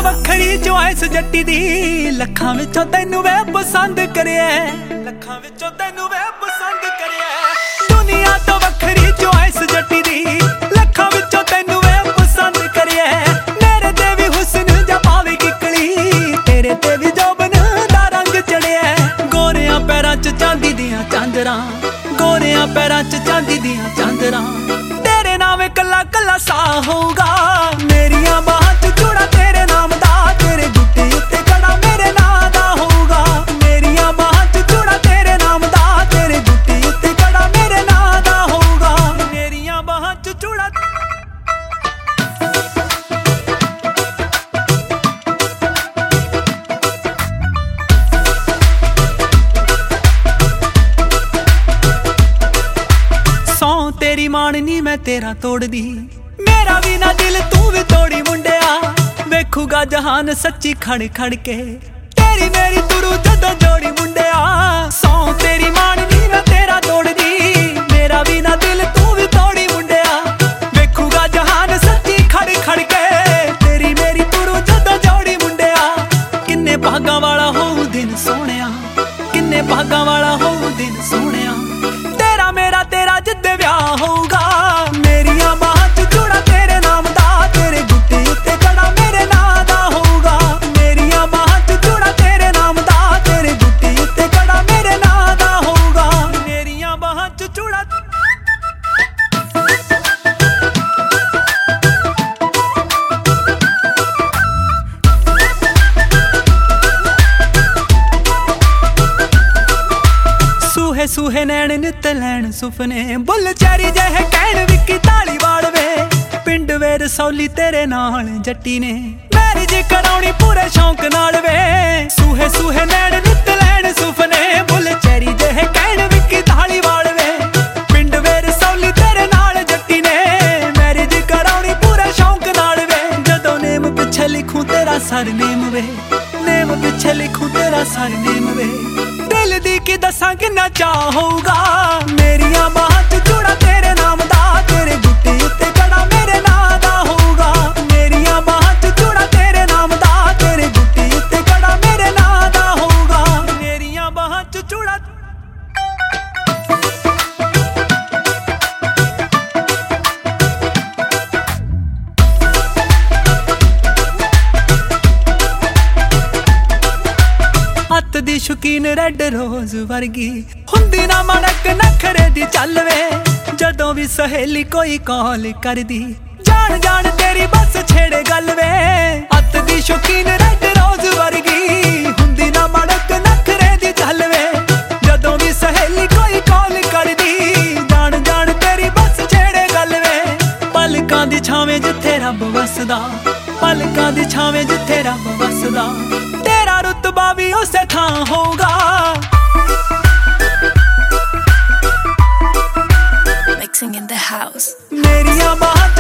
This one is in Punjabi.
ਵੱਖਰੀ ਚੋਇਸ ਜੱਟੀ ਦੀ ਲੱਖਾਂ ਵਿੱਚੋਂ ਤੈਨੂੰ ਵੇ ਪਸੰਦ ਕਰਿਆ ਲੱਖਾਂ ਵਿੱਚੋਂ ਤੈਨੂੰ ਵੇ ਪਸੰਦ ਕਰਿਆ ਦੁਨੀਆ ਤੋਂ ਵੱਖਰੀ ਚੋਇਸ ਜੱਟੀ ਦੀ ਲੱਖਾਂ ਵਿੱਚੋਂ ਤੈਨੂੰ ਵੇ ਪਸੰਦ ਕਰਿਆ ਮੇਰੇ ਤੇ ਵੀ ਹੁਸਨ ਜਾਂ ਪਾਵੇ ਕਿਕਲੀ ਤੇਰੇ ਤੇ ਵੀ ਜੋਬਨ ਦਾ ਰੰਗ ਚੜਿਆ ਗੋਰਿਆਂ ਪੈਰਾਂ 'ਚ ਚਾਂਦੀ ਦੀਆਂ ਚਾਂਦਰਾਂ ਗੋਰਿਆਂ ਪੈਰਾਂ 'ਚ ਚਾਂਦੀ ਦੀਆਂ ਚਾਂਦਰਾਂ ਤੇਰੇ ਨਾਮ ਕੱਲਾ ਕੱਲਾ ਸਾਹ ਹੋਊਗਾ ਮੇਰੀਆਂ ਬਾਹਾਂ 'ਚ ਚੂੜਾ ਤੇਰੇ ਨਾਮ ਦਾ ਤੇਰੇ ਗੁੱਟੇ ਉੱਤੇ ਕੜਾ ਮੇਰੇ ਨਾਂ ਦਾ ਹੋਊਗਾ ਮੇਰੀਆਂ ਬਾਹਾਂ 'ਚ ਚੂੜਾ ਤੇਰੇ ਨਾਮ ਦਾ ਤੇਰੇ ਗੁੱਟੇ ਉੱਤੇ ਕੜਾ ਮੇਰੇ ਨਾਂ ਦਾ ਹੋਊਗਾ ਮੇਰੀਆਂ ਬਾਹਾਂ 'ਚ ਚੂੜਾ ਸੌਂ ਤੇਰੀ ਮਾਣਨੀ ਮੈਂ ਤੇਰਾ ਤੋੜਦੀ ਮੇਰਾ ਵੀ ਨਾ ਦਿਲ ਤੂੰ ਵੀ ਤੋੜੀ ਮੁੰਡਿਆ ਵੇਖੂਗਾ ਜਹਾਨ ਸੱਚੀ ਖੜ ਖੜ ਕੇ ਤੇਰੀ ਮੇਰੀ ਤੁਰੂ ਜਦੋਂ ਜੋੜੀ ਮੁੰਡਿਆ ਸੌਂ ਤੇਰੀ ਮਾਣਨੀ ਮੈਂ ਤੇਰਾ ਤੋੜਦੀ ਮੇਰਾ ਵੀ ਨਾ ਦਿਲ ਤੂੰ ਵੀ ਤੋੜੀ ਮੁੰਡਿਆ ਵੇਖੂਗਾ ਜਹਾਨ ਸੱਚੀ ਖੜ ਖੜ ਕੇ ਤੇਰੀ ਮੇਰੀ ਤੁਰੂ ਜਦੋਂ ਜੋੜੀ ਮੁੰਡਿਆ ਕਿੰਨੇ ਭਾਗਾਂ ਵਾਲਾ ਹੋਊ ਦਿਨ ਸੋਹਣਿਆ ਕਿੰਨੇ ਭਾਗਾਂ ਵਾਲਾ ਹੋਊ ਦਿਨ ਸੋਹਣਿਆ ਤੇਰਾ ਮੇਰਾ ਤੇਰਾ ਜਿੱਦੇ ਵਿਆਹ ਹੋਊਗਾ ਮੇਰੀਆਂ ਬਾਹਾਂ 'ਚ ਚੂੜਾ ਤੇਰੇ ਨਾਮ ਦਾ ਤੇਰੇ ਗੁੱਟੇ ਉੱਤੇ ਕੜਾ ਮੇਰੇ ਨਾਂ ਦਾ ਹੋਊਗਾ ਮੇਰੀਆਂ ਬਾਹਾਂ 'ਚ ਚੂੜਾ ਤੇਰੇ ਨਾਮ ਦਾ ਤੇਰੇ ਗੁੱਟੇ ਉੱਤੇ ਕੜਾ ਮੇਰੇ ਨਾਂ ਦਾ ਹੋਊਗਾ ਮੇਰੀਆਂ ਬਾਹਾਂ 'ਚ ਚੂੜਾ ਸੂਹੇ ਸੂਹੇ ਨੈਣ ਨਿੱਤ ਲੈਣ ਸੁਪਨੇ ਬੁੱਲ ਚੈਰੀ ਜਿਹੇ ਕਹਿਣ ਵਿੱਕੀ ਧਾਲੀਵਾਲ ਵੇ ਪਿੰਡ ਵੇ ਰਸੌਲੀ ਤੇਰੇ ਨਾਲ ਜੱਟੀ ਨੇ ਮੈਰਿਜ ਕਰਾਉਣੀ ਪੂਰੇ ਸ਼ੌਂਕ ਨਾਲ ਵੇ ਸੂਹੇ ਸੂਹੇ ਨੈਣ ਨਿੱਤ ਲੈਣ ਸੁਪਨੇ ਬੁੱਲ ਚੈਰੀ ਜਿਹੇ ਕਹਿਣ ਵਿੱਕੀ ਧਾਲੀਵਾਲ ਵੇ ਪਿੰਡ ਵੇ ਰਸੌਲੀ ਤੇਰੇ ਨਾਲ ਜੱਟੀ ਨੇ ਮੈਰਿਜ ਕਰਾਉਣੀ ਪੂਰੇ ਸ਼ੌਂਕ ਨਾਲ ਵੇ ਜਦੋਂ ਨੇਮ ਪਿੱਛੇ ਲਿਖੂ ਤੇਰਾ ਸਰਨੇਮ ਵੇ ਨੇਮ ਪਿੱਛੇ ਲਿਖੂ ਤੇਰਾ ਸਰਨੇਮ ਵੇ ਦਿਲ ਦੀ ਕੀ ਦੱਸਾਂ ਕਿੰਨਾ ਚਾਹ ਹੋਊਗਾ ਮੇਰੀਆਂ ਬਾਹਾਂ 'ਚ ਚੂੜਾ ਤੇਰੇ ਨਾਮ ਦਾ ਤੇਰੇ ਗੁੱਟੇ ਉੱਤੇ ਕੜਾ ਮੇਰੇ ਨਾਂ ਦਾ ਹੋਊਗਾ ਮੇਰੀਆਂ ਬਾਹਾਂ 'ਚ ਚੂੜਾ ਤੇਰੇ ਨਾਮ ਦਾ ਤੇਰੇ ਗੁੱਟੇ ਉੱਤੇ ਕੜਾ ਮੇਰੇ ਨਾਂ ਦਾ ਹੋਊਗਾ ਮੇਰੀਆਂ ਬਾਹਾਂ 'ਚ ਚੂੜਾ ਹੱਥ ਦੀ ਸ਼ੌਕੀਨ ਰੈੱਡ ਰੋਜ਼ ਵਰਗੀ ਹੁੰਦੀ ਨਾ ਮੜਕ ਨਖਰੇ ਦੀ ਚੱਲ ਵੇ ਜਦੋਂ ਵੀ ਸਹੇਲੀ ਕੋਈ ਕਾਲ ਕਰਦੀ ਜਾਣ ਜਾਣ ਤੇਰੀ ਬਸ ਛੇੜੇ ਗੱਲ ਵੇ ਹੱਥ ਦੀ ਸ਼ੌਕੀਨ ਰੈੱਡ ਰੋਜ਼ ਵਰਗੀ ਹੁੰਦੀ ਨਾ ਮੜਕ ਨਖਰੇ ਦੀ ਚੱਲ ਵੇ ਜਦੋਂ ਵੀ ਸਹੇਲੀ ਕੋਈ ਕਾਲ ਕਰਦੀ ਜਾਣ ਜਾਣ ਤੇਰੀ ਬਸ ਛੇੜੇ ਗੱਲ ਵੇ ਪਲਕਾਂ ਦੀ ਛਾਵੇਂ ਜਿੱਥੇ ਰੱਬ ਵਸਦਾ ਪਲਕਾਂ ਦੀ ਛਾਵੇਂ ਜਿੱਥੇ ਰੱਬ ਵਸਦਾ ਤੇਰਾ ਰੁਤਬਾ ਵੀ ਉਸੇ ਥਾਂ ਹੋਊਗਾ Mixing in the house ਮੇਰੀਆਂ ਬਾਹਾਂ